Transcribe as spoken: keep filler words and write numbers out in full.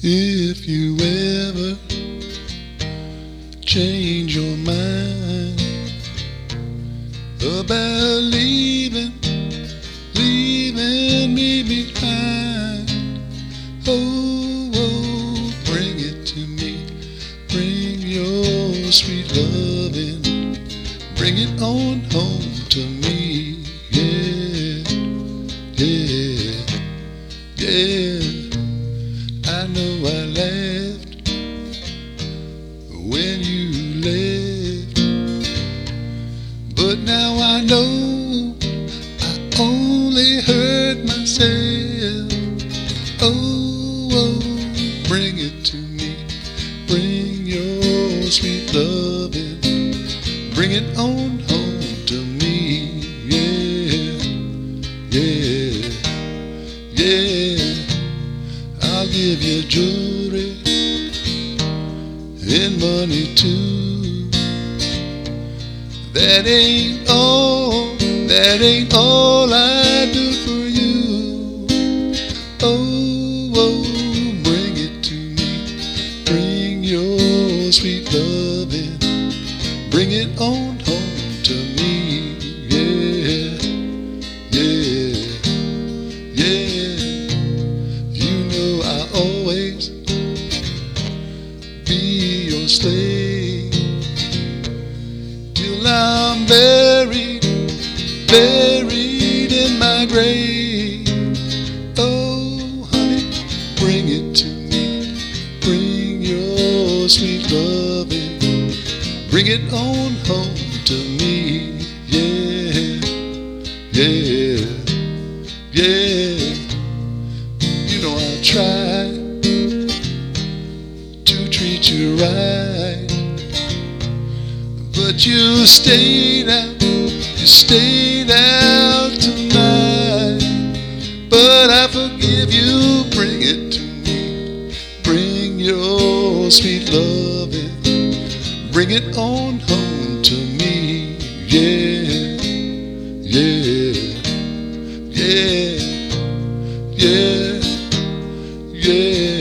If you ever change your mind about leaving, leaving me behind, oh, oh, bring it to me. Bring your sweet loving, bring it on home to me. Yeah, yeah, yeah. I know I laughed when you left, but now I know I only hurt myself. Oh, oh, bring it to me. Bring your sweet loving, bring it on home to me. Yeah, yeah, yeah. I'll give you jewelry and money too. That ain't all, that ain't all I do for you. Oh, oh, bring it to me. Bring your sweet loving, bring it on home to me. Yeah, yeah, yeah. You know I always be your slave till I'm buried, buried in my grave. Oh, honey, bring it to me. Bring your sweet loving, bring it on home to me. Yeah, yeah, yeah. You know I'll try to treat you right, but you stayed out, you stayed out tonight. But I forgive you, bring it to me. Bring your sweet loving, bring it on home to me. Yeah, yeah, yeah, yeah, yeah.